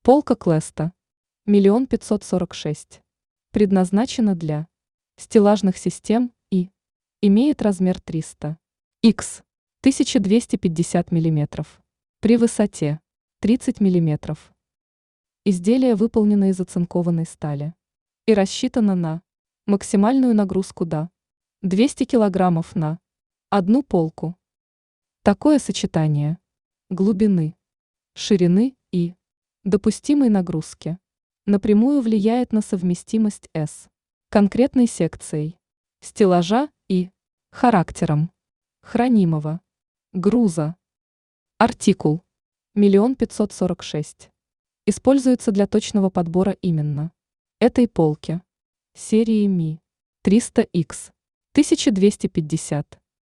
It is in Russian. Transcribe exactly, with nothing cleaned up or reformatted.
Полка Клеста. Миллион пятьсот сорок шесть. Предназначена для стеллажных систем и имеет размер триста икс тысяча двести пятьдесят миллиметров при высоте тридцать миллиметров. Изделие выполнено из оцинкованной стали и рассчитано на максимальную нагрузку до двухсот килограммов на одну полку. Такое сочетание глубины, ширины и допустимой нагрузки напрямую влияет на совместимость с конкретной секцией стеллажа и характером хранимого груза. Артикул миллион пятьсот сорок шесть используется для точного подбора именно этой полки серии Ми триста икс тысяча двести пятьдесят.